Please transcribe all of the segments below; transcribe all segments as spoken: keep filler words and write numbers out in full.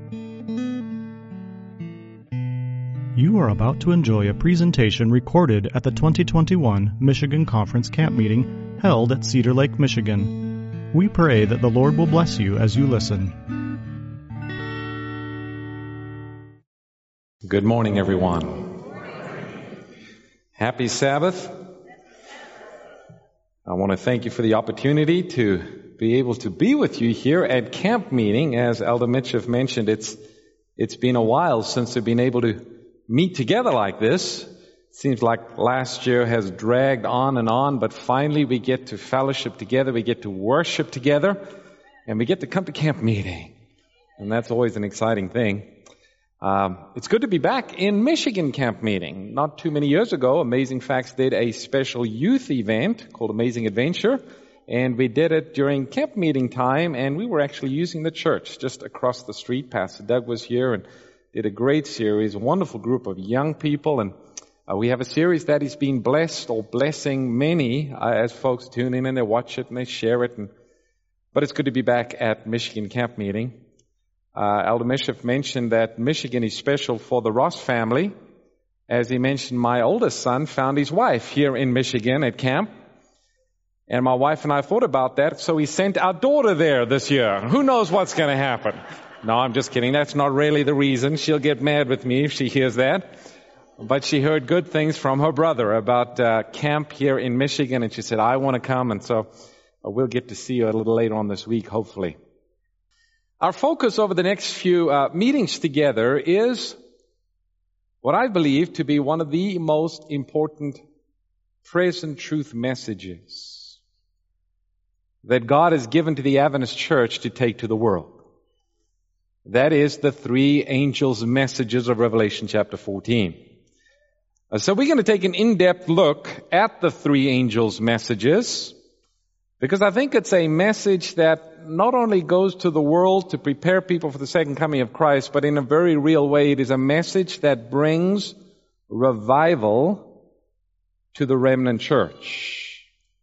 You are about to enjoy a presentation recorded at the twenty twenty-one Michigan Conference Camp Meeting held at Cedar Lake, Michigan. We pray that the Lord will bless you as you listen. Good morning, everyone. Happy Sabbath. I want to thank you for the opportunity to be able to be with you here at camp meeting. As Elder Mitchell mentioned, it's it's been a while since we've been able to meet together like this. It seems like last year has dragged on and on, but finally we get to fellowship together, we get to worship together, and we get to come to camp meeting. And that's always an exciting thing. Um, it's good to be back in Michigan camp meeting. Not too many years ago, Amazing Facts did a special youth event called Amazing Adventure, and we did it during camp meeting time, and we were actually using the church just across the street. Pastor Doug was here and did a great series, a wonderful group of young people, and uh, we have a series that is being blessed or blessing many uh, as folks tune in and they watch it and they share it. And, but it's good to be back at Michigan camp meeting. Uh, Elder Mishif mentioned that Michigan is special for the Ross family. As he mentioned, my oldest son found his wife here in Michigan at camp. And my wife and I thought about that, so we sent our daughter there this year. Who knows what's going to happen? No, I'm just kidding. That's not really the reason. She'll get mad with me if she hears that. But she heard good things from her brother about uh, camp here in Michigan, and she said, I want to come. And so uh, we'll get to see you a little later on this week, hopefully. Our focus over the next few uh, meetings together is what I believe to be one of the most important present truth messages that God has given to the Adventist Church to take to the world. That is the three angels' messages of Revelation chapter fourteen. Uh, so we're going to take an in-depth look at the three angels' messages, because I think it's a message that not only goes to the world to prepare people for the second coming of Christ, but in a very real way, it is a message that brings revival to the remnant church.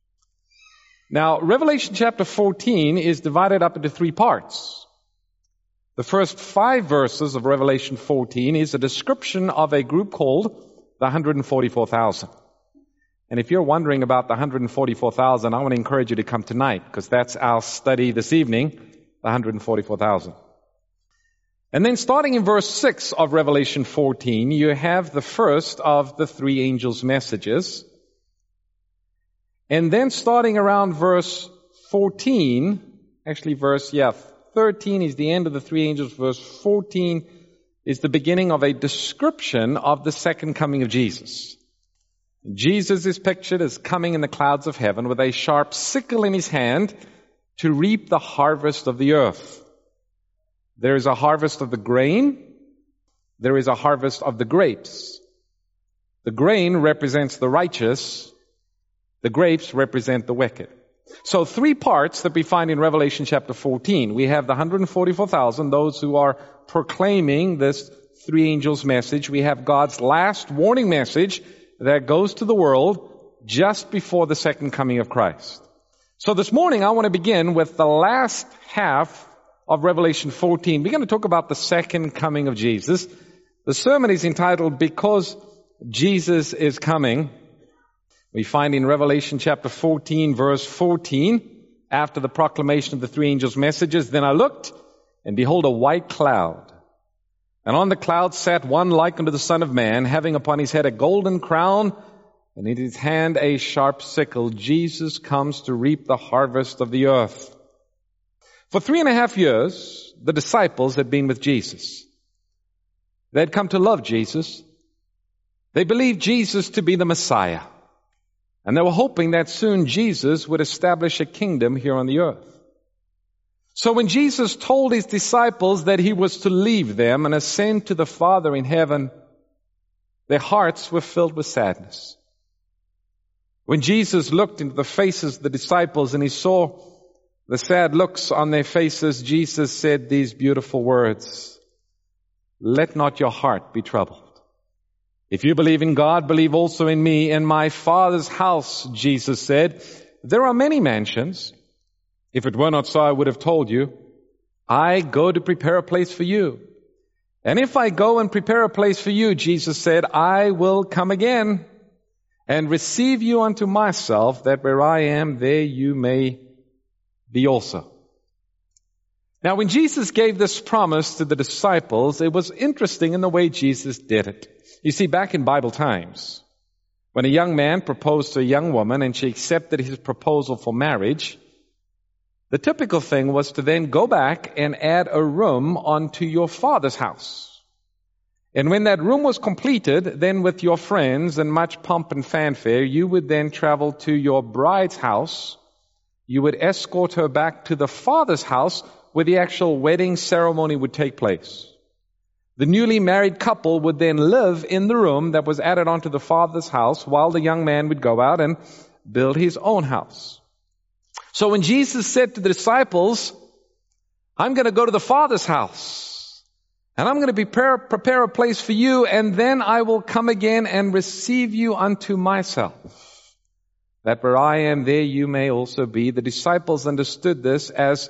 Now, Revelation chapter fourteen is divided up into three parts. The first five verses of Revelation fourteen is a description of a group called the one hundred forty-four thousand. And if you're wondering about the one hundred forty-four thousand, I want to encourage you to come tonight, because that's our study this evening, the one hundred forty-four thousand. And then starting in verse six of Revelation fourteen, you have the first of the three angels' messages. And then starting around verse fourteen, actually verse, yeah, thirteen is the end of the three angels. Verse fourteen is the beginning of a description of the second coming of Jesus. Jesus is pictured as coming in the clouds of heaven with a sharp sickle in his hand to reap the harvest of the earth. There is a harvest of the grain. There is a harvest of the grapes. The grain represents the righteous. The grapes represent the wicked. So three parts that we find in Revelation chapter fourteen. We have the one hundred forty-four thousand, those who are proclaiming this three angels message. We have God's last warning message that goes to the world just before the second coming of Christ. So this morning I want to begin with the last half of Revelation fourteen. We're going to talk about the second coming of Jesus. The sermon is entitled, Because Jesus is Coming. We find in Revelation chapter fourteen, verse fourteen, after the proclamation of the three angels' messages, Then I looked, and behold, a white cloud. And on the cloud sat one like unto the Son of Man, having upon his head a golden crown, and in his hand a sharp sickle. Jesus comes to reap the harvest of the earth. For three and a half years, the disciples had been with Jesus. They had come to love Jesus. They believed Jesus to be the Messiah. And they were hoping that soon Jesus would establish a kingdom here on the earth. So when Jesus told his disciples that he was to leave them and ascend to the Father in heaven, their hearts were filled with sadness. When Jesus looked into the faces of the disciples and he saw the sad looks on their faces, Jesus said these beautiful words, Let not your heart be troubled. If you believe in God, believe also in me. In my Father's house, Jesus said, there are many mansions. If it were not so, I would have told you. I go to prepare a place for you. And if I go and prepare a place for you, Jesus said, I will come again and receive you unto myself, that where I am, there you may be also. Now, when Jesus gave this promise to the disciples, it was interesting in the way Jesus did it. You see, back in Bible times, when a young man proposed to a young woman and she accepted his proposal for marriage, the typical thing was to then go back and add a room onto your father's house. And when that room was completed, then with your friends and much pomp and fanfare, you would then travel to your bride's house. You would escort her back to the father's house where the actual wedding ceremony would take place. The newly married couple would then live in the room that was added onto the father's house while the young man would go out and build his own house. So when Jesus said to the disciples, I'm going to go to the Father's house, and I'm going to prepare, prepare a place for you, and then I will come again and receive you unto myself, that where I am, there you may also be. The disciples understood this as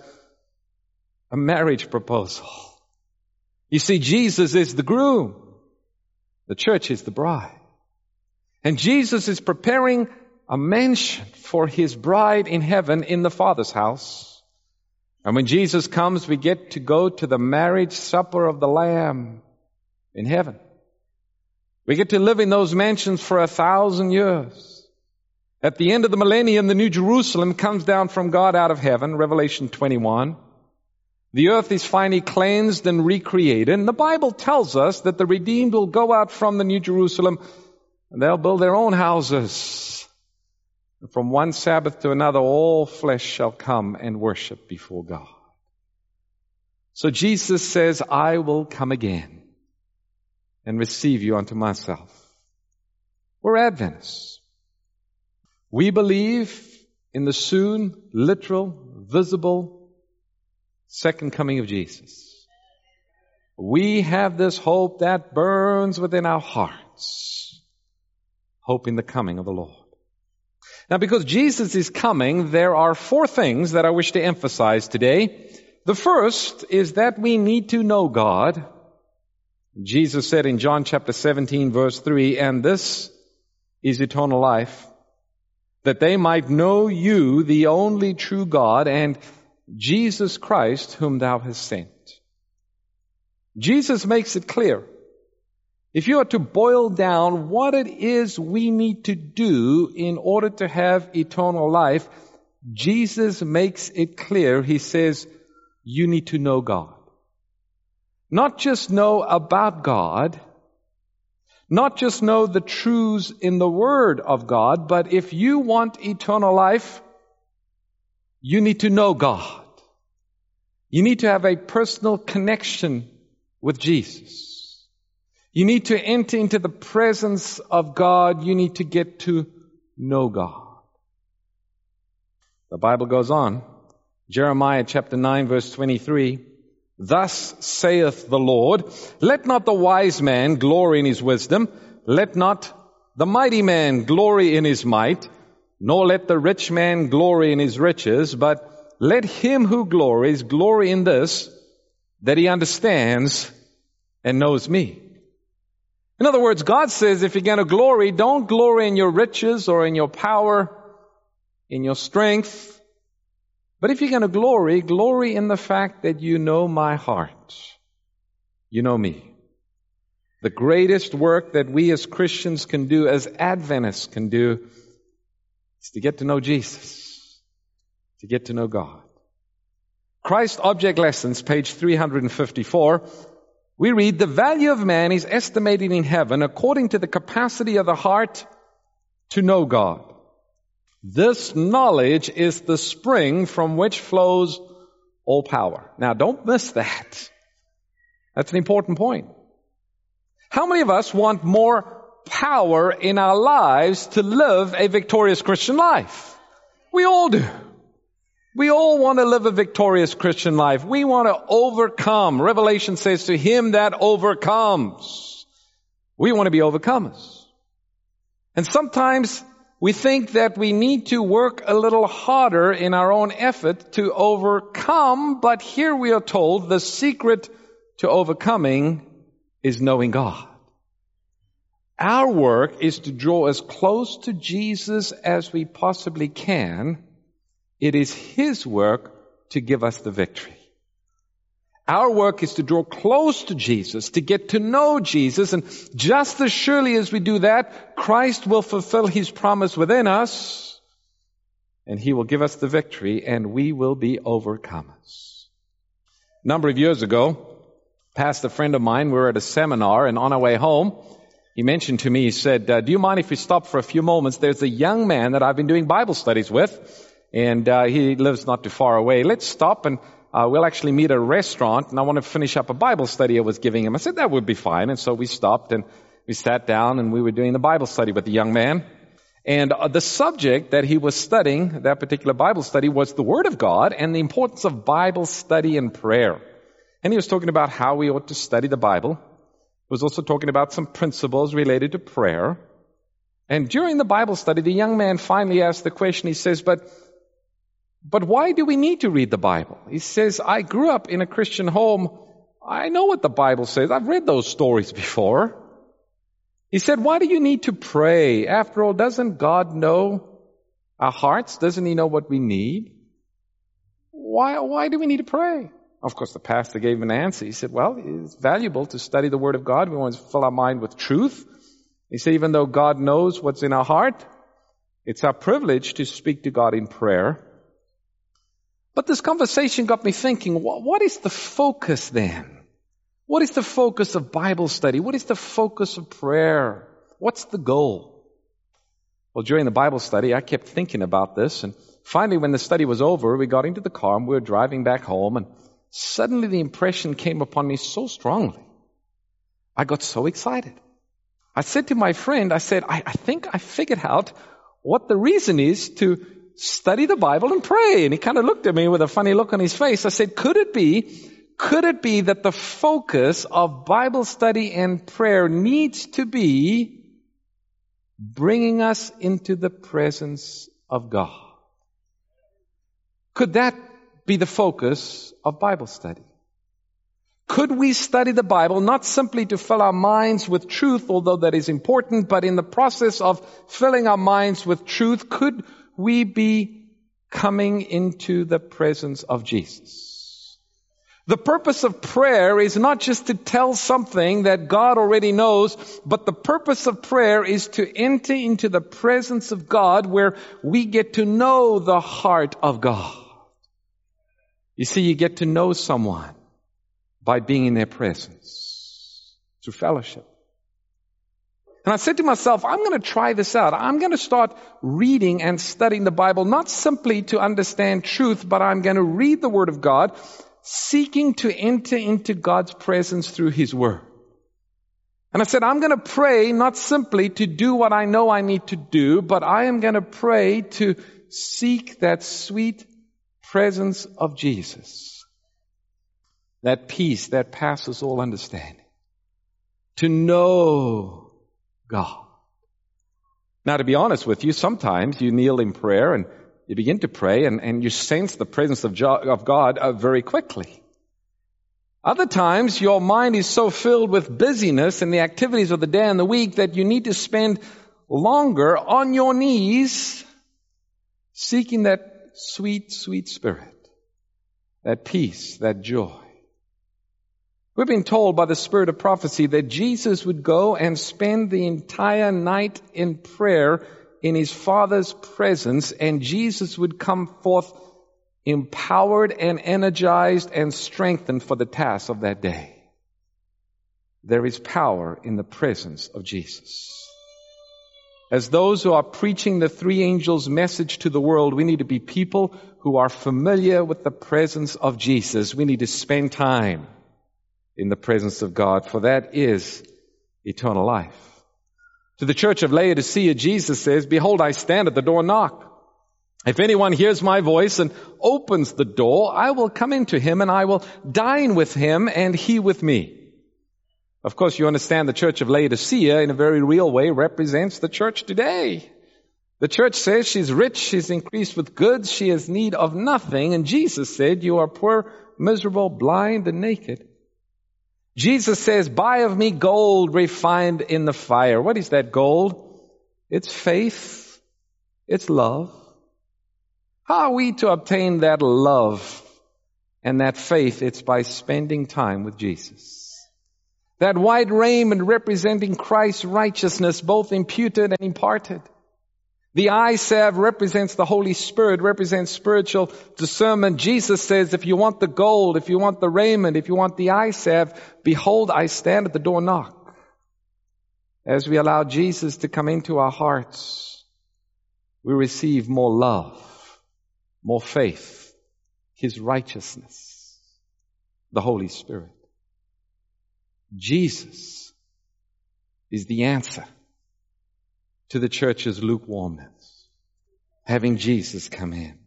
a marriage proposal. You see, Jesus is the groom. The church is the bride. And Jesus is preparing a mansion for his bride in heaven in the Father's house. And when Jesus comes, we get to go to the marriage supper of the Lamb in heaven. We get to live in those mansions for a thousand years. At the end of the millennium, the New Jerusalem comes down from God out of heaven, Revelation twenty-one. The earth is finally cleansed and recreated. And the Bible tells us that the redeemed will go out from the New Jerusalem and they'll build their own houses. From one Sabbath to another, all flesh shall come and worship before God. So Jesus says, I will come again and receive you unto myself. We're Adventists. We believe in the soon, literal, visible second coming of Jesus. We have this hope that burns within our hearts, hope in the coming of the Lord. Now, because Jesus is coming, there are four things that I wish to emphasize today. The first is that we need to know God. Jesus said in John chapter seventeen, verse three, and this is eternal life, that they might know you, the only true God, and Jesus Christ, whom thou hast sent. Jesus makes it clear. If you are to boil down what it is we need to do in order to have eternal life, Jesus makes it clear. He says, you need to know God. Not just know about God, not just know the truths in the Word of God, but if you want eternal life, you need to know God. You need to have a personal connection with Jesus. You need to enter into the presence of God. You need to get to know God. The Bible goes on. Jeremiah chapter nine, verse twenty-three. Thus saith the Lord, let not the wise man glory in his wisdom, let not the mighty man glory in his might, nor let the rich man glory in his riches, but let him who glories glory in this, that he understands and knows me. In other words, God says if you're going to glory, don't glory in your riches or in your power, in your strength. But if you're going to glory, glory in the fact that you know my heart. You know me. The greatest work that we as Christians can do, as Adventists can do, is to get to know Jesus, to get to know God. Christ Object Lessons, page three fifty-four. We read, the value of man is estimated in heaven according to the capacity of the heart to know God. This knowledge is the spring from which flows all power. Now, don't miss that. That's an important point. How many of us want more power in our lives to live a victorious Christian life? We all do. We all want to live a victorious Christian life. We want to overcome. Revelation says to him that overcomes. We want to be overcomers. And sometimes we think that we need to work a little harder in our own effort to overcome, but here we are told the secret to overcoming is knowing God. Our work is to draw as close to Jesus as we possibly can. It is His work to give us the victory. Our work is to draw close to Jesus, to get to know Jesus, and just as surely as we do that, Christ will fulfill His promise within us, and He will give us the victory, and we will be overcomers. A number of years ago, past a friend of mine, we were at a seminar, and on our way home, he mentioned to me, he said, uh, do you mind if we stop for a few moments? There's a young man that I've been doing Bible studies with, and uh, he lives not too far away. Let's stop and Uh, we'll actually meet at a restaurant, and I want to finish up a Bible study I was giving him. I said that would be fine. And so we stopped and we sat down and we were doing the Bible study with the young man. And uh, the subject that he was studying, that particular Bible study, was the Word of God and the importance of Bible study and prayer. And he was talking about how we ought to study the Bible. He was also talking about some principles related to prayer. And during the Bible study, the young man finally asked the question, he says, but But why do we need to read the Bible? He says, I grew up in a Christian home. I know what the Bible says. I've read those stories before. He said, why do you need to pray? After all, doesn't God know our hearts? Doesn't He know what we need? Why, why do we need to pray? Of course, the pastor gave him an answer. He said, well, it's valuable to study the Word of God. We want to fill our mind with truth. He said, even though God knows what's in our heart, it's our privilege to speak to God in prayer. But this conversation got me thinking, what is the focus then? What is the focus of Bible study? What is the focus of prayer? What's the goal? Well, during the Bible study, I kept thinking about this, and finally when the study was over, we got into the car and we were driving back home, and suddenly the impression came upon me so strongly. I got so excited. I said to my friend, I said, I, I think I figured out what the reason is to study the Bible and pray. And he kind of looked at me with a funny look on his face. I said, could it be, could it be that the focus of Bible study and prayer needs to be bringing us into the presence of God? Could that be the focus of Bible study? Could we study the Bible not simply to fill our minds with truth, although that is important, but in the process of filling our minds with truth, could we be coming into the presence of Jesus? The purpose of prayer is not just to tell something that God already knows, but the purpose of prayer is to enter into the presence of God where we get to know the heart of God. You see, you get to know someone by being in their presence through fellowship. And I said to myself, I'm going to try this out. I'm going to start reading and studying the Bible, not simply to understand truth, but I'm going to read the Word of God, seeking to enter into God's presence through His Word. And I said, I'm going to pray not simply to do what I know I need to do, but I am going to pray to seek that sweet presence of Jesus, that peace that passes all understanding, to know God. Now, to be honest with you, sometimes you kneel in prayer and you begin to pray and, and you sense the presence of, jo- of God uh, very quickly. Other times, your mind is so filled with busyness and the activities of the day and the week that you need to spend longer on your knees seeking that sweet, sweet Spirit, that peace, that joy. We've been told by the Spirit of prophecy that Jesus would go and spend the entire night in prayer in His Father's presence, and Jesus would come forth empowered and energized and strengthened for the task of that day. There is power in the presence of Jesus. As those who are preaching the three angels' message to the world, we need to be people who are familiar with the presence of Jesus. We need to spend time in the presence of God, for that is eternal life. To the church of Laodicea, Jesus says, behold, I stand at the door and knock. If anyone hears my voice and opens the door, I will come into him and I will dine with him and he with me. Of course, you understand the church of Laodicea in a very real way represents the church today. The church says she's rich, she's increased with goods, she has need of nothing. And Jesus said, you are poor, miserable, blind, and naked. Jesus says, buy of me gold refined in the fire. What is that gold? It's faith. It's love. How are we to obtain that love and that faith? It's by spending time with Jesus. That white raiment representing Christ's righteousness, both imputed and imparted. The eye salve represents the Holy Spirit, represents spiritual discernment. Jesus says, if you want the gold, if you want the raiment, if you want the eye salve, behold, I stand at the door and knock. As we allow Jesus to come into our hearts, we receive more love, more faith, His righteousness, the Holy Spirit. Jesus is the answer to the church's lukewarmness, having Jesus come in.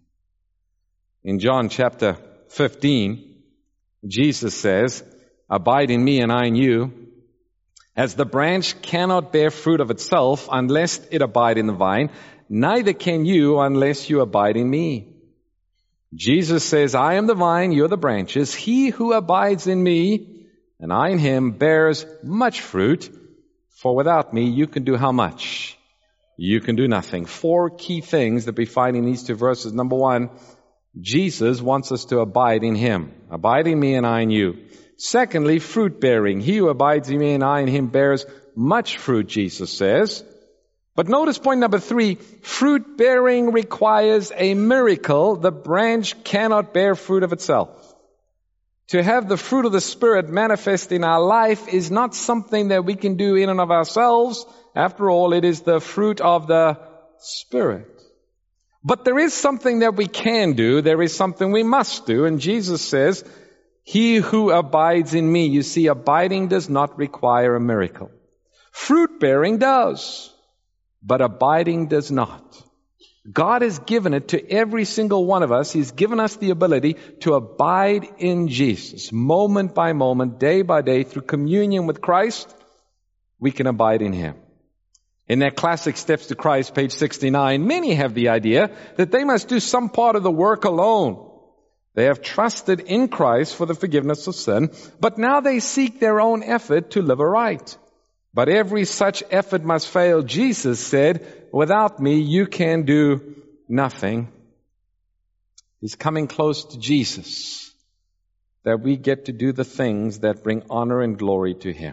In John chapter fifteen, Jesus says, abide in me and I in you, as the branch cannot bear fruit of itself unless it abide in the vine, neither can you unless you abide in me. Jesus says, I am the vine, you're the branches. He who abides in me and I in him bears much fruit, for without me you can do how much? You can do nothing. Four key things that we find in these two verses. Number one, Jesus wants us to abide in Him. Abide in me and I in you. Secondly, fruit bearing. He who abides in me and I in him bears much fruit, Jesus says. But notice point number three, fruit bearing requires a miracle. The branch cannot bear fruit of itself. To have the fruit of the Spirit manifest in our life is not something that we can do in and of ourselves. After all, it is the fruit of the Spirit. But there is something that we can do. There is something we must do. And Jesus says, he who abides in me. You see, abiding does not require a miracle. Fruit bearing does, but abiding does not. God has given it to every single one of us. He's given us the ability to abide in Jesus. Moment by moment, day by day, through communion with Christ, we can abide in Him. In that classic Steps to Christ, page sixty-nine, many have the idea that they must do some part of the work alone. They have trusted in Christ for the forgiveness of sin, but now they seek their own effort to live aright. But every such effort must fail. Jesus said, without me, you can do nothing. It's coming close to Jesus that we get to do the things that bring honor and glory to Him.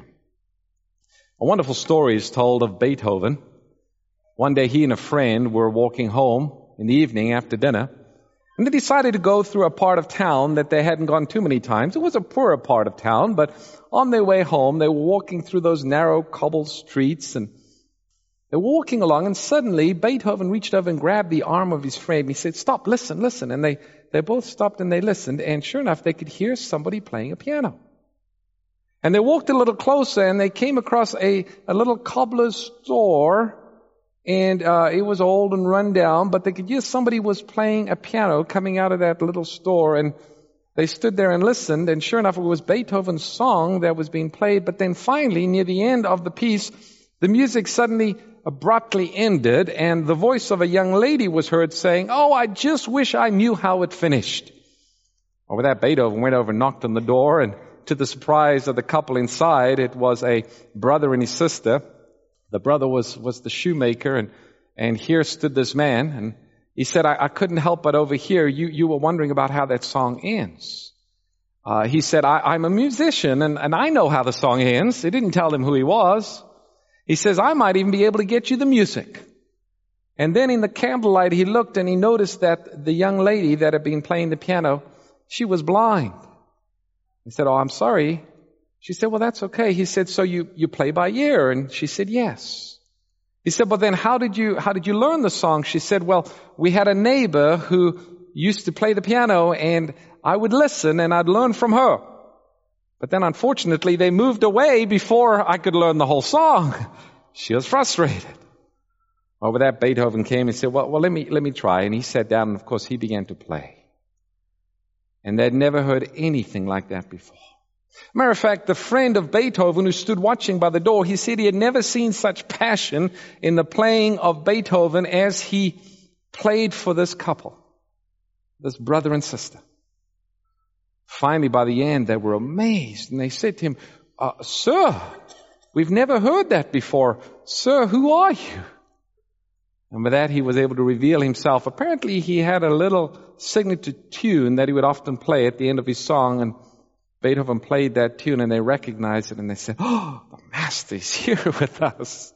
A wonderful story is told of Beethoven. One day he and a friend were walking home in the evening after dinner, and they decided to go through a part of town that they hadn't gone too many times. It was a poorer part of town, but on their way home, they were walking through those narrow cobbled streets, and they were walking along, and suddenly Beethoven reached over and grabbed the arm of his friend. He said, stop, listen, listen. And they, they both stopped and they listened, and sure enough, they could hear somebody playing a piano. And they walked a little closer, and they came across a, a little cobbler's store, and uh, it was old and run down, but they could hear somebody was playing a piano coming out of that little store, and they stood there and listened, and sure enough, it was Beethoven's song that was being played. But then finally, near the end of the piece, the music suddenly abruptly ended, and the voice of a young lady was heard saying, oh, I just wish I knew how it finished. Over that, Beethoven went over and knocked on the door, and to the surprise of the couple inside, it was a brother and his sister. The brother was, was the shoemaker, and, and here stood this man, and he said, I, I couldn't help but overhear you, you were wondering about how that song ends. Uh, he said, I, I'm a musician, and, and I know how the song ends. He didn't tell him who he was. He says, I might even be able to get you the music. And then in the candlelight, he looked and he noticed that the young lady that had been playing the piano, she was blind. He said, oh, I'm sorry. She said, well, that's okay. He said, so you, you play by ear? And she said, yes. He said, well, then how did you, how did you learn the song? She said, well, we had a neighbor who used to play the piano, and I would listen and I'd learn from her. But then unfortunately they moved away before I could learn the whole song. She was frustrated. Over that, Beethoven came and said, well, well, let me, let me try. And he sat down, and of course he began to play. And they'd never heard anything like that before. Matter of fact, the friend of Beethoven who stood watching by the door, he said he had never seen such passion in the playing of Beethoven as he played for this couple, this brother and sister. Finally, by the end, they were amazed, and they said to him, uh, Sir, we've never heard that before. Sir, who are you? And with that, he was able to reveal himself. Apparently, he had a little signature tune that he would often play at the end of his song, and Beethoven played that tune, and they recognized it, and they said, oh, the Master is here with us.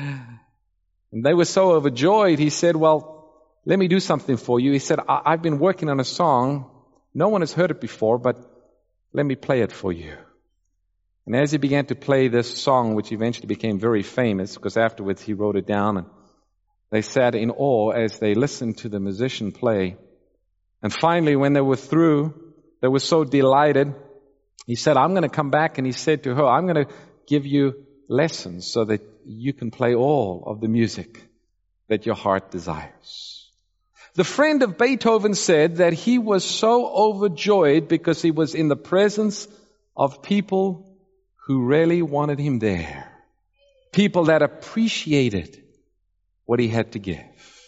And they were so overjoyed, he said, well, let me do something for you. He said, I- I've been working on a song. No one has heard it before, but let me play it for you. And as he began to play this song, which eventually became very famous, because afterwards he wrote it down, and they sat in awe as they listened to the musician play. And finally, when they were through, they were so delighted. He said, I'm going to come back, and he said to her, I'm going to give you lessons so that you can play all of the music that your heart desires. The friend of Beethoven said that he was so overjoyed because he was in the presence of people who really wanted him there. People that appreciated what he had to give.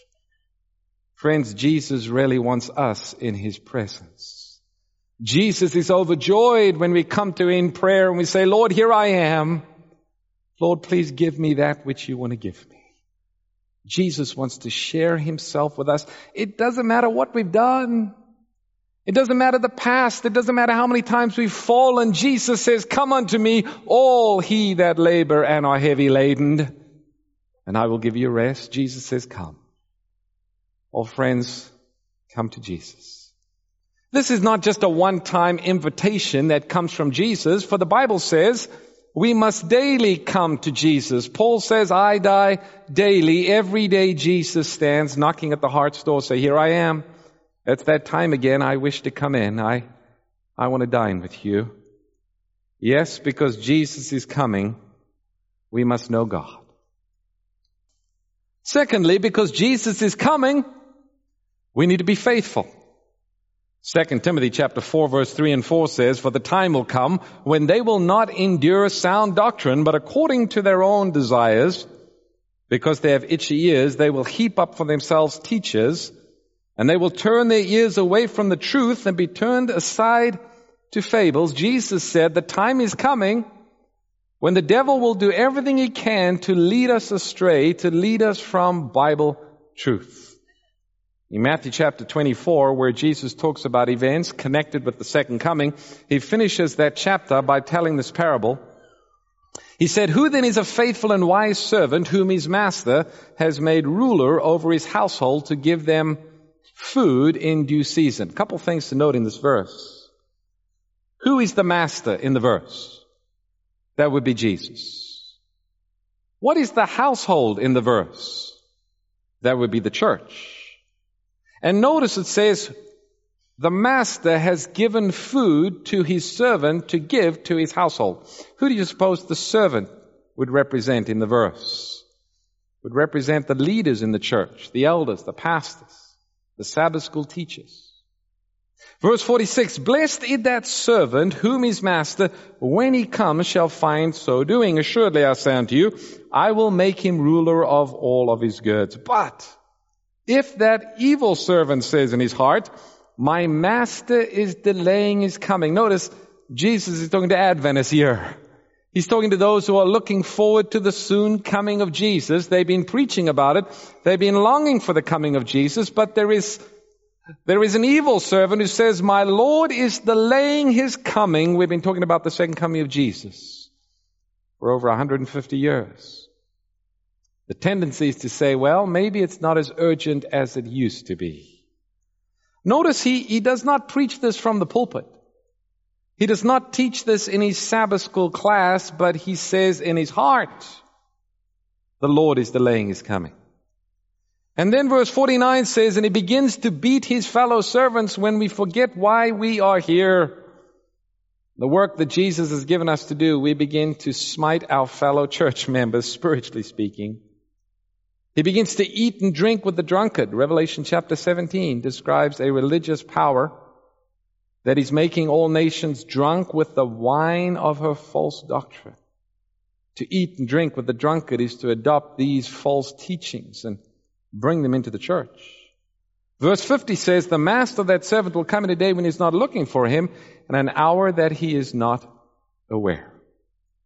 Friends, Jesus really wants us in his presence. Jesus is overjoyed when we come to him in prayer and we say, Lord, here I am. Lord, please give me that which you want to give me. Jesus wants to share himself with us. It doesn't matter what we've done. It doesn't matter the past. It doesn't matter how many times we've fallen. Jesus says, come unto me, all he that labor and are heavy laden, and I will give you rest. Jesus says, come. Oh, friends, come to Jesus. This is not just a one-time invitation that comes from Jesus, for the Bible says we must daily come to Jesus. Paul says, I die daily. Every day Jesus stands knocking at the heart's door, say, here I am. It's that time again. I wish to come in. I, I want to dine with you. Yes, because Jesus is coming, we must know God. Secondly, because Jesus is coming, we need to be faithful. Second Timothy chapter four, verse three and four says, for the time will come when they will not endure sound doctrine, but according to their own desires, because they have itchy ears, they will heap up for themselves teachers, and they will turn their ears away from the truth and be turned aside to fables. Jesus said, the time is coming when the devil will do everything he can to lead us astray, to lead us from Bible truth. In Matthew chapter twenty-four, where Jesus talks about events connected with the second coming, he finishes that chapter by telling this parable. He said, who then is a faithful and wise servant whom his master has made ruler over his household to give them food in due season? A couple things to note in this verse. Who is the master in the verse? That would be Jesus. What is the household in the verse? That would be the church. And notice it says, the master has given food to his servant to give to his household. Who do you suppose the servant would represent in the verse? Would represent the leaders in the church, the elders, the pastors, the Sabbath school teachers. Verse forty-six, blessed is that servant whom his master, when he comes, shall find so doing. Assuredly, I say unto you, I will make him ruler of all of his goods. But if that evil servant says in his heart, my master is delaying his coming. Notice, Jesus is talking to Adventists here. He's talking to those who are looking forward to the soon coming of Jesus. They've been preaching about it. They've been longing for the coming of Jesus, but there is There is an evil servant who says, my Lord is delaying his coming. We've been talking about the second coming of Jesus for over one hundred fifty years. The tendency is to say, well, maybe it's not as urgent as it used to be. Notice he, he does not preach this from the pulpit. He does not teach this in his Sabbath school class, but he says in his heart, the Lord is delaying his coming. And then verse forty-nine says, and he begins to beat his fellow servants when we forget why we are here. The work that Jesus has given us to do, we begin to smite our fellow church members, spiritually speaking. He begins to eat and drink with the drunkard. Revelation chapter seventeen describes a religious power that is making all nations drunk with the wine of her false doctrine. To eat and drink with the drunkard is to adopt these false teachings and bring them into the church. Verse fifty says, the master of that servant will come in a day when he's not looking for him, and an hour that he is not aware.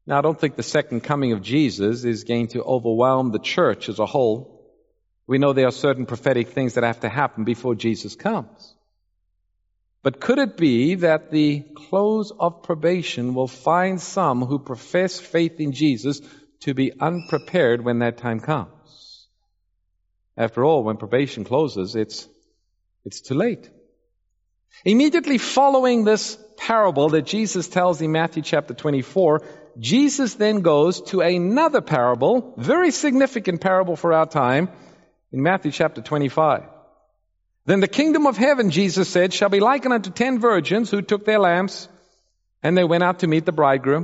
Now, I don't think the second coming of Jesus is going to overwhelm the church as a whole. We know there are certain prophetic things that have to happen before Jesus comes. But could it be that the close of probation will find some who profess faith in Jesus to be unprepared when that time comes? After all, when probation closes, it's, it's too late. Immediately following this parable that Jesus tells in Matthew chapter twenty-four, Jesus then goes to another parable, very significant parable for our time, in Matthew chapter twenty-five. Then the kingdom of heaven, Jesus said, shall be likened unto ten virgins who took their lamps and they went out to meet the bridegroom.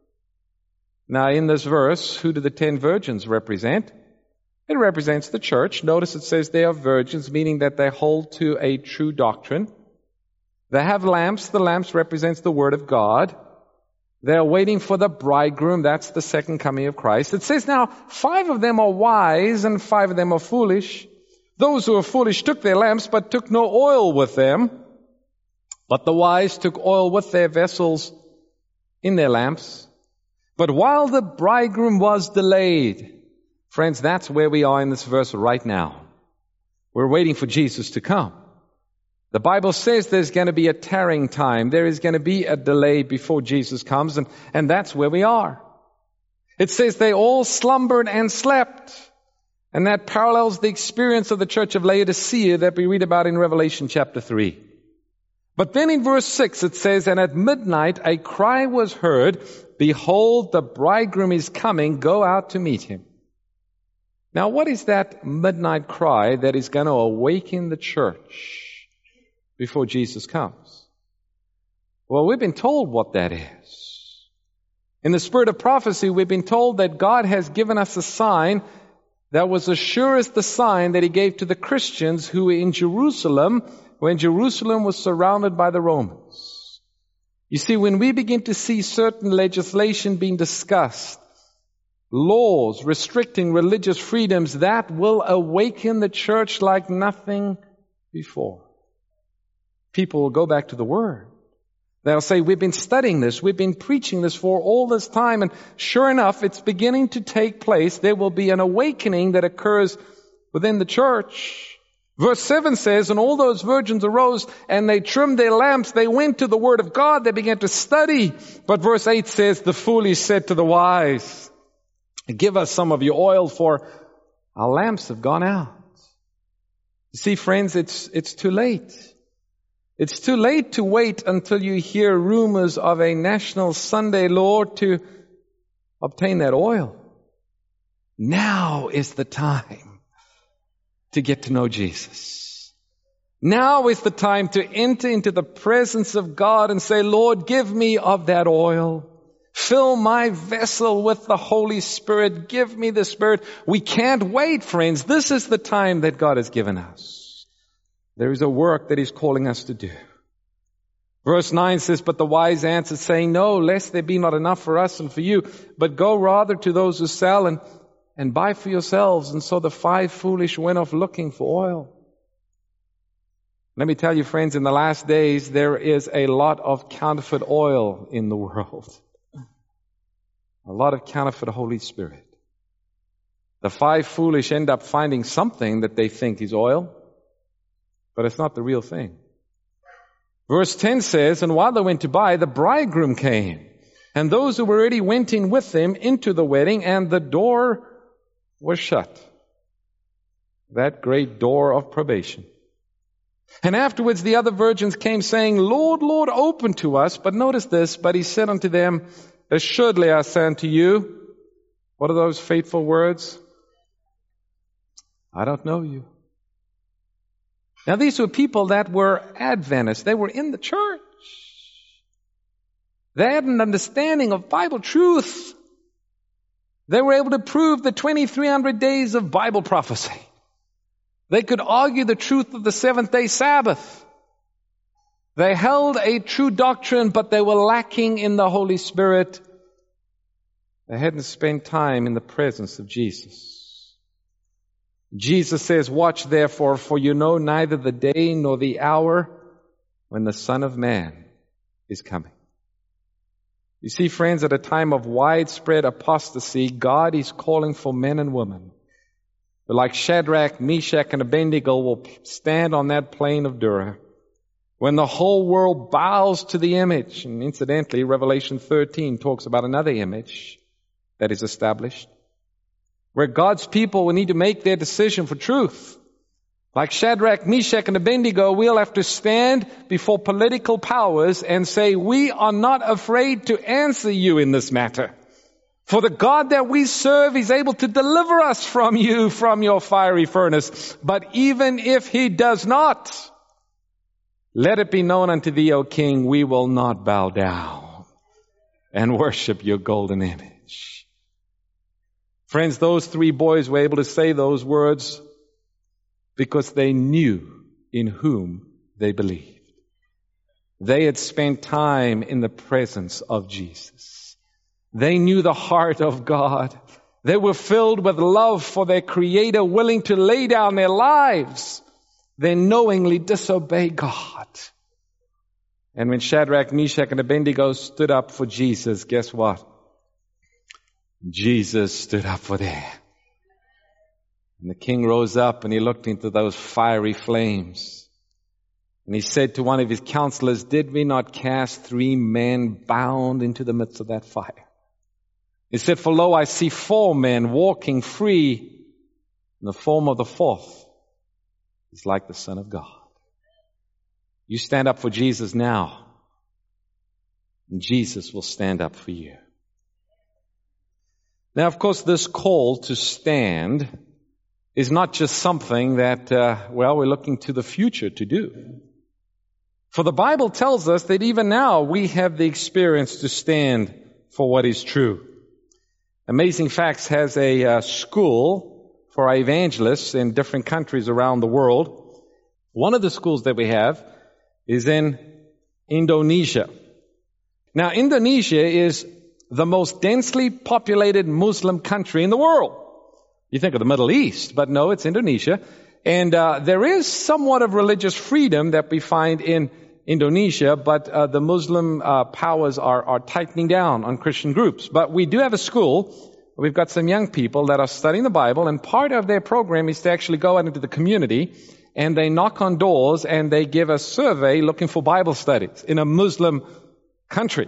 Now in this verse, who do the ten virgins represent? It represents the church. Notice it says they are virgins, meaning that they hold to a true doctrine. They have lamps. The lamps represents the Word of God. They're waiting for the bridegroom. That's the second coming of Christ. It says now, five of them are wise and five of them are foolish. Those who are foolish took their lamps, but took no oil with them. But the wise took oil with their vessels in their lamps. But while the bridegroom was delayed, friends, that's where we are in this verse right now. We're waiting for Jesus to come. The Bible says there's going to be a tarrying time. There is going to be a delay before Jesus comes, and, and that's where we are. It says they all slumbered and slept. And that parallels the experience of the church of Laodicea that we read about in Revelation chapter three. But then in verse six it says, and at midnight a cry was heard, behold, the bridegroom is coming, go out to meet him. Now what is that midnight cry that is going to awaken the church before Jesus comes? Well, we've been told what that is. In the spirit of prophecy, we've been told that God has given us a sign that was as sure as the sign that He gave to the Christians who were in Jerusalem when Jerusalem was surrounded by the Romans. You see, when we begin to see certain legislation being discussed, laws restricting religious freedoms, that will awaken the church like nothing before. People will go back to the Word. They'll say, we've been studying this, we've been preaching this for all this time, and sure enough, it's beginning to take place. There will be an awakening that occurs within the church. Verse seven says, and all those virgins arose, and they trimmed their lamps, they went to the Word of God, they began to study. But verse eight says, the foolish said to the wise, give us some of your oil, for our lamps have gone out. You see, friends, it's, it's too late. It's too late to wait until you hear rumors of a national Sunday law to obtain that oil. Now is the time to get to know Jesus. Now is the time to enter into the presence of God and say, Lord, give me of that oil. Fill my vessel with the Holy Spirit. Give me the Spirit. We can't wait, friends. This is the time that God has given us. There is a work that He's calling us to do. Verse nine says, but the wise answered, saying, no, lest there be not enough for us and for you, but go rather to those who sell and, and buy for yourselves. And so the five foolish went off looking for oil. Let me tell you, friends, in the last days, there is a lot of counterfeit oil in the world. A lot of counterfeit Holy Spirit. The five foolish end up finding something that they think is oil, but it's not the real thing. Verse ten says, and while they went to buy, the bridegroom came, and those who were ready went in with him into the wedding, and the door was shut. That great door of probation. And afterwards the other virgins came, saying, Lord, Lord, open to us. But notice this, but he said unto them, assuredly I say unto you, what are those fateful words? I don't know you. Now these were people that were Adventists. They were in the church. They had an understanding of Bible truth. They were able to prove the twenty-three hundred days of Bible prophecy. They could argue the truth of the seventh day Sabbath. They held a true doctrine, but they were lacking in the Holy Spirit. They hadn't spent time in the presence of Jesus. Jesus says, watch therefore, for you know neither the day nor the hour when the Son of Man is coming. You see, friends, at a time of widespread apostasy, God is calling for men and women who, like Shadrach, Meshach, and Abednego, will stand on that plain of Dura when the whole world bows to the image. And incidentally, Revelation thirteen talks about another image that is established, where God's people will need to make their decision for truth. Like Shadrach, Meshach, and Abednego, we'll have to stand before political powers and say, we are not afraid to answer you in this matter. For the God that we serve is able to deliver us from you, from your fiery furnace. But even if he does not, let it be known unto thee, O King, we will not bow down and worship your golden image. Friends, those three boys were able to say those words because they knew in whom they believed. They had spent time in the presence of Jesus. They knew the heart of God. They were filled with love for their Creator, willing to lay down their lives. They knowingly disobey God. And when Shadrach, Meshach, and Abednego stood up for Jesus, guess what? Jesus stood up for them. And the king rose up and he looked into those fiery flames. And he said to one of his counselors, did we not cast three men bound into the midst of that fire? He said, for lo, I see four men walking free. And the form of the fourth is like the Son of God. You stand up for Jesus now, and Jesus will stand up for you. Now, of course, this call to stand is not just something that, uh, well, we're looking to the future to do. For the Bible tells us that even now we have the experience to stand for what is true. Amazing Facts has a uh, school for our evangelists in different countries around the world. One of the schools that we have is in Indonesia. Now, Indonesia is the most densely populated Muslim country in the world. You think of the Middle East, but no, it's Indonesia. And uh, there is somewhat of religious freedom that we find in Indonesia, but uh, the Muslim uh, powers are, are tightening down on Christian groups. But we do have a school. We've got some young people that are studying the Bible, and part of their program is to actually go out into the community, and they knock on doors, and they give a survey looking for Bible studies in a Muslim country.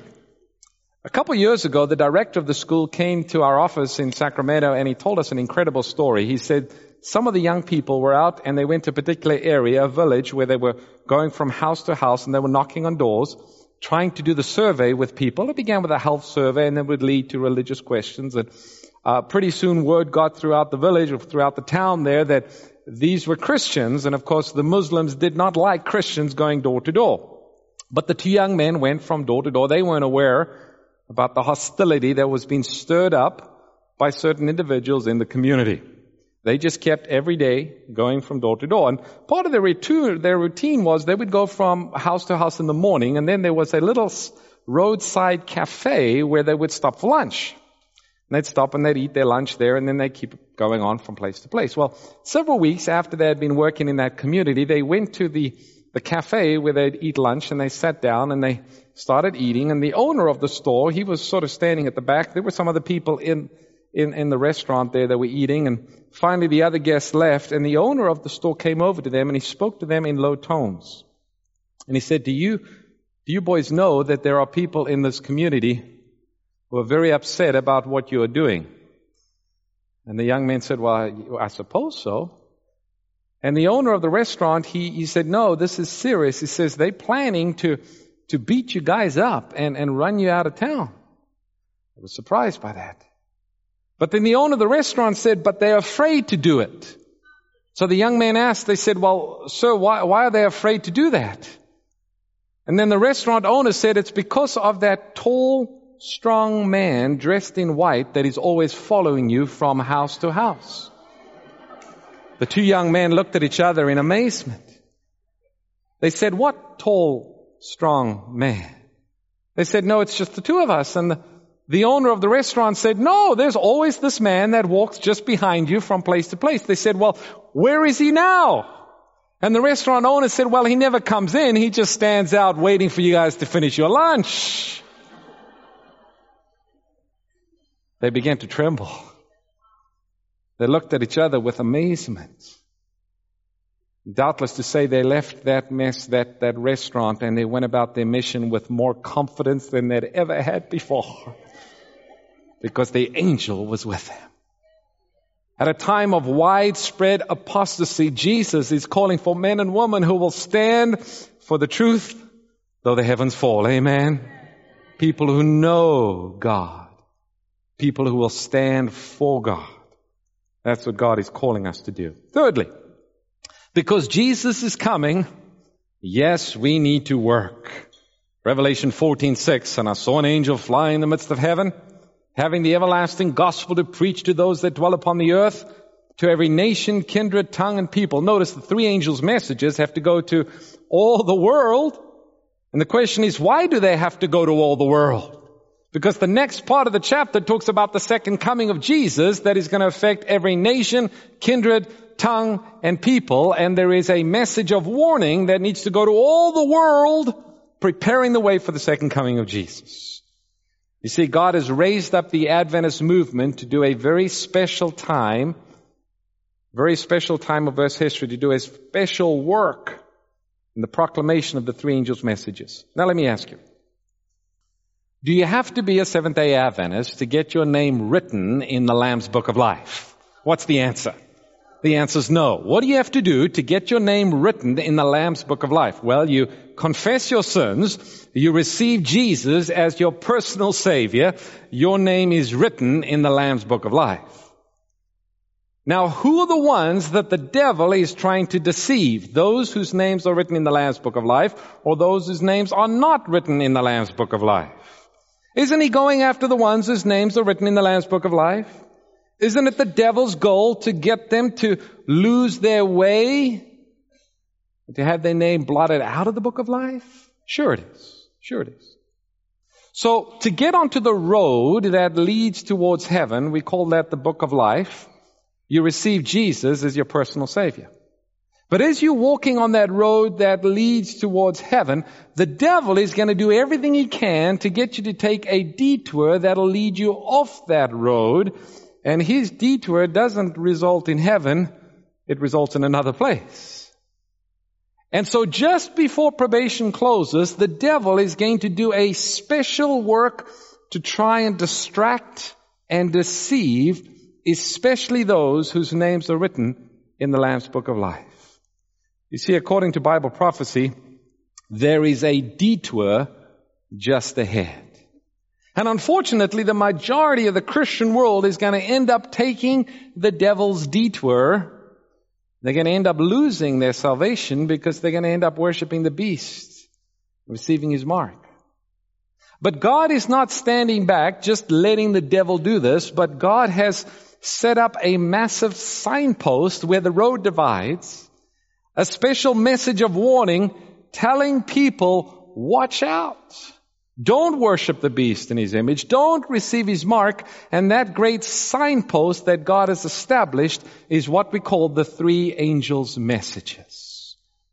A couple years ago, the director of the school came to our office in Sacramento, and he told us an incredible story. He said some of the young people were out, and they went to a particular area, a village, where they were going from house to house, and they were knocking on doors, trying to do the survey with people. It began with a health survey, and then would lead to religious questions. And uh, pretty soon word got throughout the village, or throughout the town there, that these were Christians. And of course, the Muslims did not like Christians going door to door. But the two young men went from door to door. They weren't aware about the hostility that was being stirred up by certain individuals in the community. They just kept every day going from door to door. And part of their routine, their routine was they would go from house to house in the morning, and then there was a little roadside cafe where they would stop for lunch. And they'd stop and they'd eat their lunch there, and then they'd keep going on from place to place. Well, several weeks after they had been working in that community, they went to the, the cafe where they'd eat lunch, and they sat down and they started eating. And the owner of the store, he was sort of standing at the back. There were some other people in In, in the restaurant there that were eating, and finally the other guests left, and the owner of the store came over to them, and he spoke to them in low tones. And he said, do you, do you boys know that there are people in this community who are very upset about what you are doing? And the young man said, well, I, I suppose so. And the owner of the restaurant, he, he said, no, this is serious. He says, they're planning to, to beat you guys up and, and run you out of town. I was surprised by that. But then the owner of the restaurant said, but they're afraid to do it. So the young man asked, they said, well, sir, why, why are they afraid to do that? And then the restaurant owner said, it's because of that tall, strong man dressed in white that is always following you from house to house. The two young men looked at each other in amazement. They said, what tall, strong man? They said, no, it's just the two of us. And the The owner of the restaurant said, no, there's always this man that walks just behind you from place to place. They said, well, where is he now? And the restaurant owner said, well, he never comes in. He just stands out waiting for you guys to finish your lunch. They began to tremble. They looked at each other with amazement. Doubtless to say, they left that mess, that, that restaurant, and they went about their mission with more confidence than they'd ever had before. Because the angel was with them. At a time of widespread apostasy, Jesus is calling for men and women who will stand for the truth, though the heavens fall. Amen? People who know God. People who will stand for God. That's what God is calling us to do. Thirdly, because Jesus is coming, yes, we need to work. Revelation fourteen six, and I saw an angel fly in the midst of heaven, having the everlasting gospel to preach to those that dwell upon the earth, to every nation, kindred, tongue, and people. Notice the three angels' messages have to go to all the world. And the question is, why do they have to go to all the world? Because the next part of the chapter talks about the second coming of Jesus that is going to affect every nation, kindred, tongue, and people. And there is a message of warning that needs to go to all the world, preparing the way for the second coming of Jesus. You see, God has raised up the Adventist movement to do a very special time, very special time of Earth's history, to do a special work in the proclamation of the three angels' messages. Now let me ask you, do you have to be a Seventh-day Adventist to get your name written in the Lamb's Book of Life? What's the answer? The answer is no. What do you have to do to get your name written in the Lamb's Book of Life? Well, you confess your sins, you receive Jesus as your personal Savior, your name is written in the Lamb's Book of Life. Now, who are the ones that the devil is trying to deceive? Those whose names are written in the Lamb's Book of Life, or those whose names are not written in the Lamb's Book of Life? Isn't he going after the ones whose names are written in the Lamb's Book of Life? Isn't it the devil's goal to get them to lose their way? To have their name blotted out of the Book of Life? Sure it is. Sure it is. So, to get onto the road that leads towards heaven, we call that the Book of Life. You receive Jesus as your personal Savior. But as you're walking on that road that leads towards heaven, the devil is going to do everything he can to get you to take a detour that'll lead you off that road. And his detour doesn't result in heaven, it results in another place. And so just before probation closes, the devil is going to do a special work to try and distract and deceive, especially those whose names are written in the Lamb's Book of Life. You see, according to Bible prophecy, there is a detour just ahead. And unfortunately, the majority of the Christian world is going to end up taking the devil's detour. They're going to end up losing their salvation because they're going to end up worshiping the beast, receiving his mark. But God is not standing back, just letting the devil do this, but God has set up a massive signpost where the road divides, a special message of warning telling people, watch out. Don't worship the beast in his image. Don't receive his mark. And that great signpost that God has established is what we call the three angels' messages.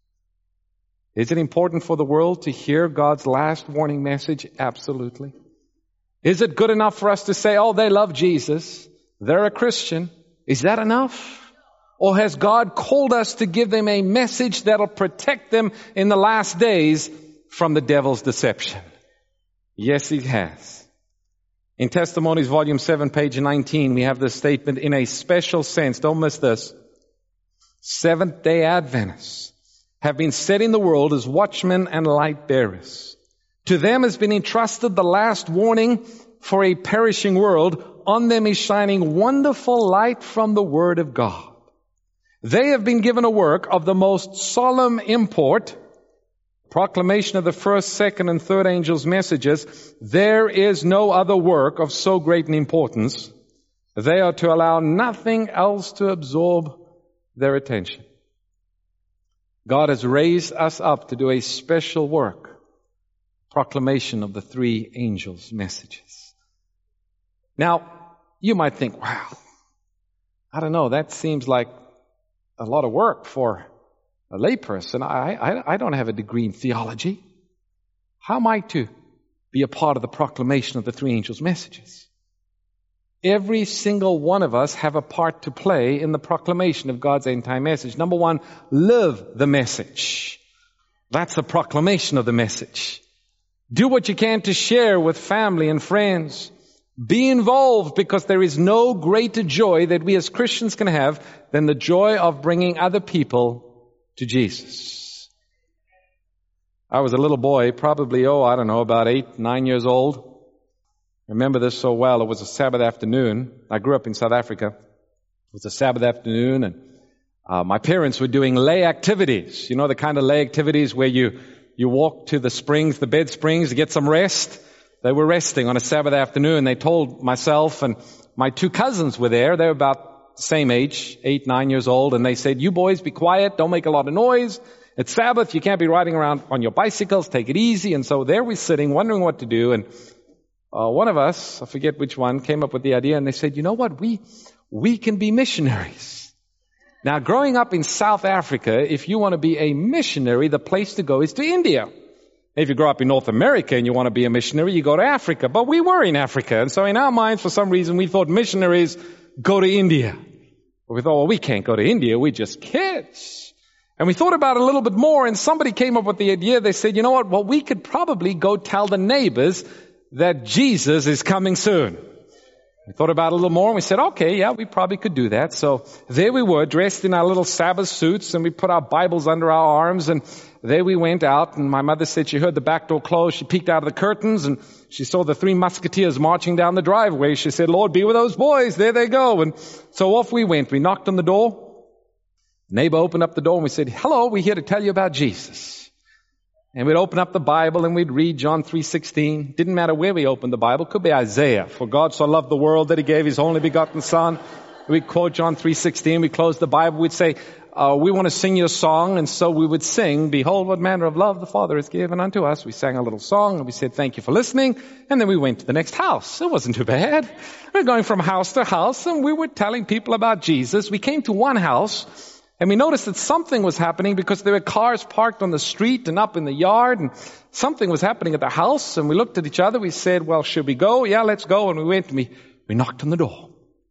Is it important for the world to hear God's last warning message? Absolutely. Is it good enough for us to say, oh, they love Jesus, they're a Christian? Is that enough? Or has God called us to give them a message that'll protect them in the last days from the devil's deception? Yes, he has. In Testimonies, volume seven, page nineteen, we have this statement, in a special sense, don't miss this, Seventh-day Adventists have been set in the world as watchmen and light bearers. To them has been entrusted the last warning for a perishing world. On them is shining wonderful light from the Word of God. They have been given a work of the most solemn import, proclamation of the first, second, and third angels' messages. There is no other work of so great an importance. They are to allow nothing else to absorb their attention. God has raised us up to do a special work, proclamation of the three angels' messages. Now, you might think, wow, I don't know, that seems like a lot of work for a layperson. I, I, I don't have a degree in theology. How am I to be a part of the proclamation of the three angels' messages? Every single one of us have a part to play in the proclamation of God's end-time message. Number one, live the message. That's the proclamation of the message. Do what you can to share with family and friends. Be involved, because there is no greater joy that we as Christians can have than the joy of bringing other people to Jesus. I was a little boy, probably, oh, I don't know, about eight, nine years old. I remember this so well. It was a Sabbath afternoon. I grew up in South Africa. It was a Sabbath afternoon, and uh, my parents were doing lay activities. You know, the kind of lay activities where you, you walk to the springs, the bed springs, to get some rest. They were resting on a Sabbath afternoon. They told myself, and my two cousins were there. They were about the same age, eight, nine years old, and they said, you boys be quiet, don't make a lot of noise. It's Sabbath, you can't be riding around on your bicycles, take it easy. And so there we're sitting, wondering what to do, and uh, one of us, I forget which one, came up with the idea, and they said, you know what, we, we can be missionaries. Now, growing up in South Africa, if you want to be a missionary, the place to go is to India. If you grow up in North America and you want to be a missionary, you go to Africa. But we were in Africa. And so in our minds, for some reason, we thought missionaries go to India. But we thought, well, we can't go to India. We're just kids. And we thought about it a little bit more, and somebody came up with the idea. They said, you know what? Well, we could probably go tell the neighbors that Jesus is coming soon. We thought about it a little more, and we said, okay, yeah, we probably could do that. So there we were, dressed in our little Sabbath suits, and we put our Bibles under our arms, and there we went out, and my mother said she heard the back door close. She peeked out of the curtains, and she saw the three musketeers marching down the driveway. She said, Lord, be with those boys. There they go. And so off we went. We knocked on the door. The neighbor opened up the door, and we said, hello, we're here to tell you about Jesus. And we'd open up the Bible and we'd read John three sixteen. Didn't matter where we opened the Bible. Could be Isaiah. For God so loved the world that He gave His only begotten Son. We'd quote John three sixteen. We'd close the Bible. We'd say, uh, we want to sing you a song. And so we would sing, behold what manner of love the Father has given unto us. We sang a little song and we said, thank you for listening. And then we went to the next house. It wasn't too bad. We were going from house to house and we were telling people about Jesus. We came to one house. And we noticed that something was happening because there were cars parked on the street and up in the yard, and something was happening at the house. And we looked at each other. We said, well, should we go? Yeah, let's go. And we went and we, we knocked on the door.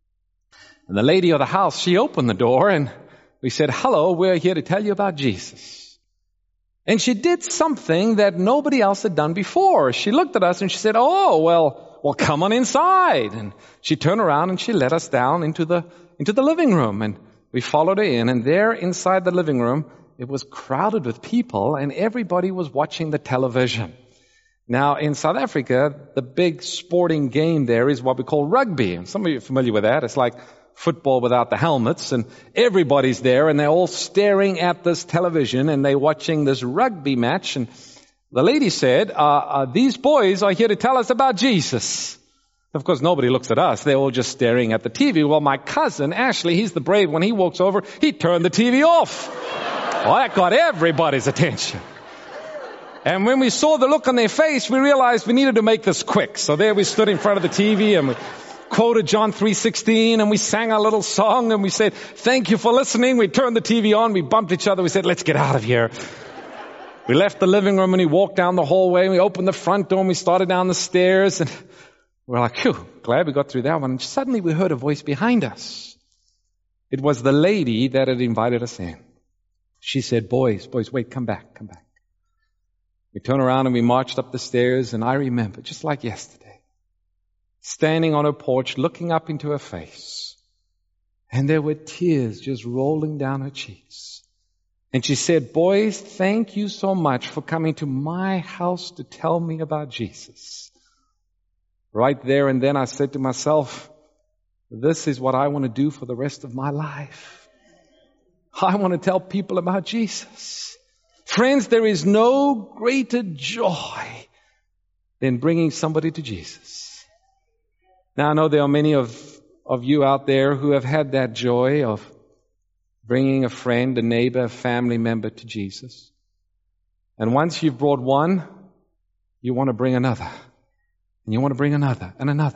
And the lady of the house, she opened the door and we said, hello, we're here to tell you about Jesus. And she did something that nobody else had done before. She looked at us and she said, oh, well, well, come on inside. And she turned around and she led us down into the, into the living room. And we followed her in, and there inside the living room, it was crowded with people, and everybody was watching the television. Now, in South Africa, the big sporting game there is what we call rugby. And some of you are familiar with that. It's like football without the helmets, and everybody's there, and they're all staring at this television, and they're watching this rugby match. And the lady said, uh, uh, these boys are here to tell us about Jesus. Of course, nobody looks at us. They're all just staring at the T V. Well, my cousin, Ashley, he's the brave. When he walks over, he turned the T V off. Well, that got everybody's attention. And when we saw the look on their face, we realized we needed to make this quick. So there we stood in front of the T V and we quoted John three sixteen and we sang our little song and we said, thank you for listening. We turned the T V on. We bumped each other. We said, let's get out of here. We left the living room and we walked down the hallway. We opened the front door and we started down the stairs, and we're like, phew, glad we got through that one. And suddenly we heard a voice behind us. It was the lady that had invited us in. She said, boys, boys, wait, come back, come back. We turned around and we marched up the stairs, and I remember, just like yesterday, standing on her porch, looking up into her face. And there were tears just rolling down her cheeks. And she said, boys, thank you so much for coming to my house to tell me about Jesus. Right there and then I said to myself, this is what I want to do for the rest of my life. I want to tell people about Jesus. Friends, there is no greater joy than bringing somebody to Jesus. Now, I know there are many of, of you out there who have had that joy of bringing a friend, a neighbor, a family member to Jesus. And once you've brought one, you want to bring another. And you want to bring another and another.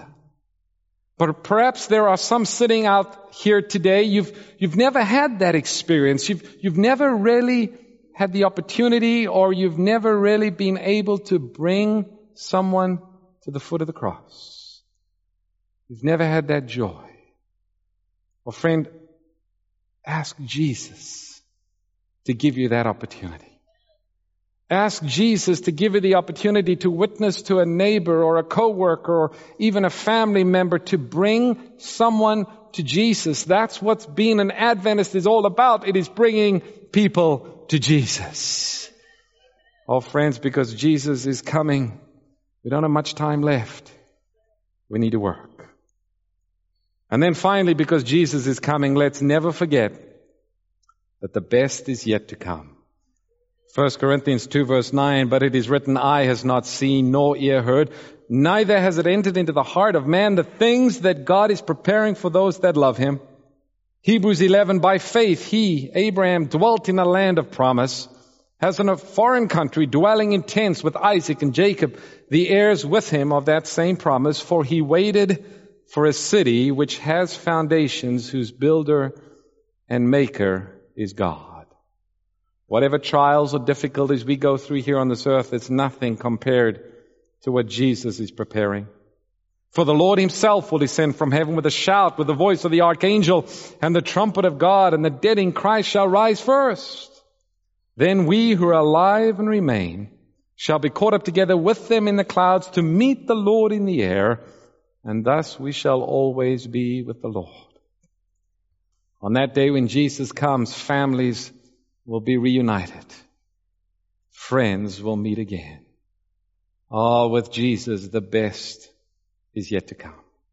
But perhaps there are some sitting out here today, you've, you've never had that experience. You've, you've never really had the opportunity, or you've never really been able to bring someone to the foot of the cross. You've never had that joy. Well, friend, ask Jesus to give you that opportunity. Ask Jesus to give you the opportunity to witness to a neighbor or a coworker or even a family member, to bring someone to Jesus. That's what being an Adventist is all about. It is bringing people to Jesus. Oh, friends, because Jesus is coming, we don't have much time left. We need to work. And then finally, because Jesus is coming, let's never forget that the best is yet to come. First Corinthians two verse nine, but it is written, eye has not seen, nor ear heard, neither has it entered into the heart of man the things that God is preparing for those that love Him. Hebrews eleven, by faith he, Abraham, dwelt in a land of promise, as in a foreign country, dwelling in tents with Isaac and Jacob, the heirs with him of that same promise, for he waited for a city which has foundations, whose builder and maker is God. Whatever trials or difficulties we go through here on this earth, it's nothing compared to what Jesus is preparing. For the Lord Himself will descend from heaven with a shout, with the voice of the archangel, and the trumpet of God, and the dead in Christ shall rise first. Then we who are alive and remain shall be caught up together with them in the clouds to meet the Lord in the air, and thus we shall always be with the Lord. On that day when Jesus comes, families will be reunited. Friends will meet again. Oh, with Jesus, the best is yet to come.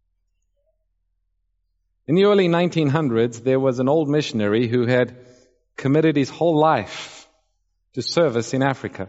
In the early nineteen hundreds, there was an old missionary who had committed his whole life to service in Africa.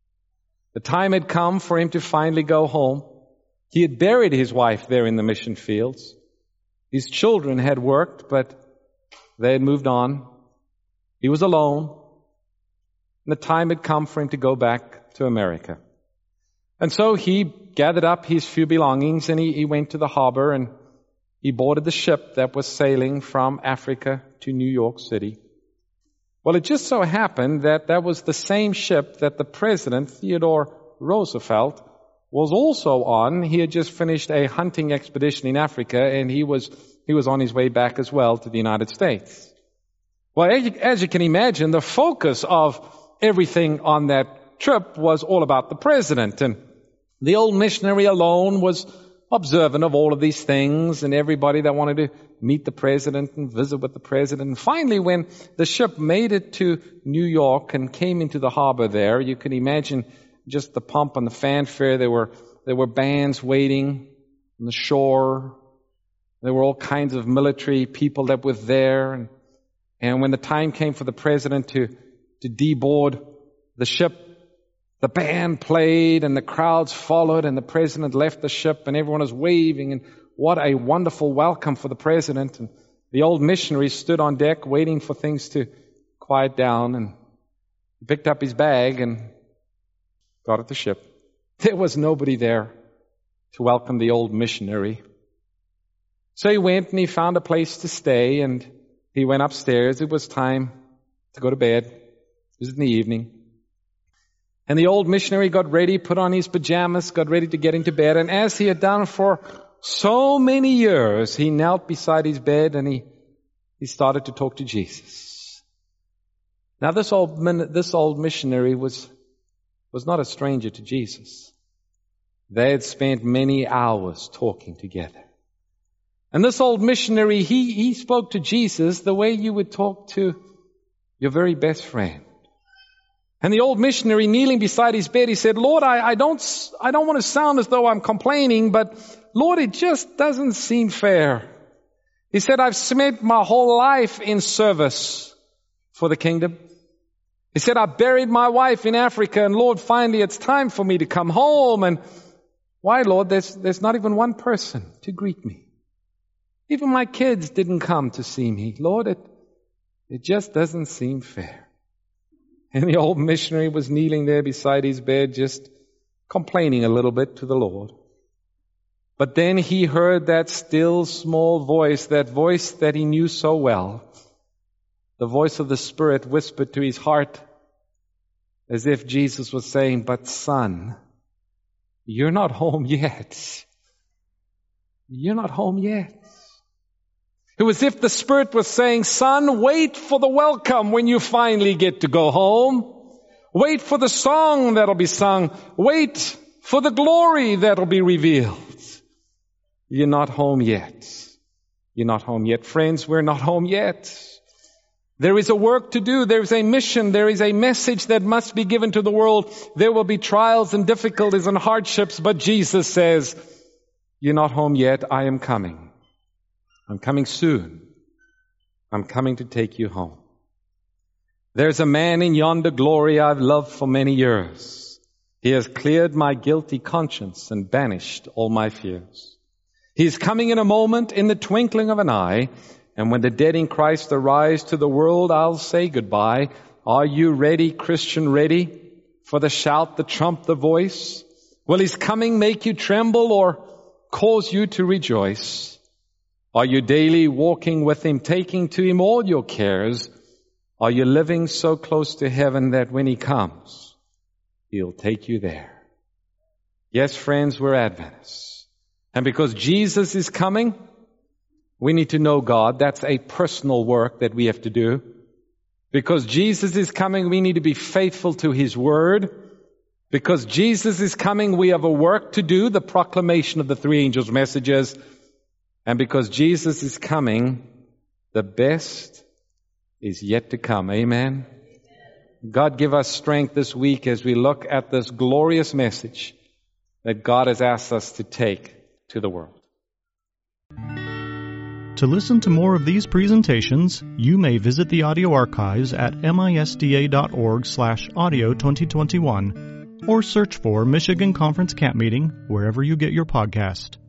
The time had come for him to finally go home. He had buried his wife there in the mission fields. His children had worked, but they had moved on. He was alone. And the time had come for him to go back to America. And so he gathered up his few belongings and he, he went to the harbor and he boarded the ship that was sailing from Africa to New York City. Well, it just so happened that that was the same ship that the President, Theodore Roosevelt, was also on. He had just finished a hunting expedition in Africa and he was, he was on his way back as well to the United States. Well, as you can imagine, the focus of everything on that trip was all about the President. And the old missionary alone was observant of all of these things and everybody that wanted to meet the President and visit with the President. And finally, when the ship made it to New York and came into the harbor there, you can imagine just the pomp and the fanfare. There were, there were bands waiting on the shore. There were all kinds of military people that were there. And And when the time came for the President to, to deboard the ship, the band played and the crowds followed and the President left the ship and everyone was waving, and what a wonderful welcome for the President. And the old missionary stood on deck waiting for things to quiet down, and he picked up his bag and got at the ship. There was nobody there to welcome the old missionary. So he went and he found a place to stay and he went upstairs. It was time to go to bed. It was in the evening. And the old missionary got ready, put on his pajamas, got ready to get into bed. And as he had done for so many years, he knelt beside his bed and he, he started to talk to Jesus. Now this old, this old missionary was, was not a stranger to Jesus. They had spent many hours talking together. And this old missionary, he, he spoke to Jesus the way you would talk to your very best friend. And the old missionary, kneeling beside his bed, he said, Lord, I, I don't, I don't want to sound as though I'm complaining, but Lord, it just doesn't seem fair. He said, I've spent my whole life in service for the kingdom. He said, I buried my wife in Africa, and Lord, finally it's time for me to come home. And why, Lord, there's, there's not even one person to greet me. Even my kids didn't come to see me. Lord, it, it just doesn't seem fair. And the old missionary was kneeling there beside his bed, just complaining a little bit to the Lord. But then he heard that still small voice, that voice that he knew so well. The voice of the Spirit whispered to his heart, as if Jesus was saying, but son, you're not home yet. You're not home yet. It was as if the Spirit was saying, son, wait for the welcome when you finally get to go home. Wait for the song that'll be sung. Wait for the glory that'll be revealed. You're not home yet. You're not home yet. Friends, we're not home yet. There is a work to do. There is a mission. There is a message that must be given to the world. There will be trials and difficulties and hardships, but Jesus says, you're not home yet. I am coming. I'm coming soon. I'm coming to take you home. There's a man in yonder glory I've loved for many years. He has cleared my guilty conscience and banished all my fears. He is coming in a moment, in the twinkling of an eye, and when the dead in Christ arise to the world, I'll say goodbye. Are you ready, Christian, ready for the shout, the trump, the voice? Will His coming make you tremble or cause you to rejoice? Are you daily walking with Him, taking to Him all your cares? Are you living so close to heaven that when He comes, He'll take you there? Yes, friends, we're Adventists. And because Jesus is coming, we need to know God. That's a personal work that we have to do. Because Jesus is coming, we need to be faithful to His Word. Because Jesus is coming, we have a work to do, the proclamation of the three angels' messages. And because Jesus is coming, the best is yet to come. Amen? God give us strength this week as we look at this glorious message that God has asked us to take to the world. To listen to more of these presentations, you may visit the audio archives at misda.org slash audio 2021 or search for Michigan Conference Camp Meeting wherever you get your podcast.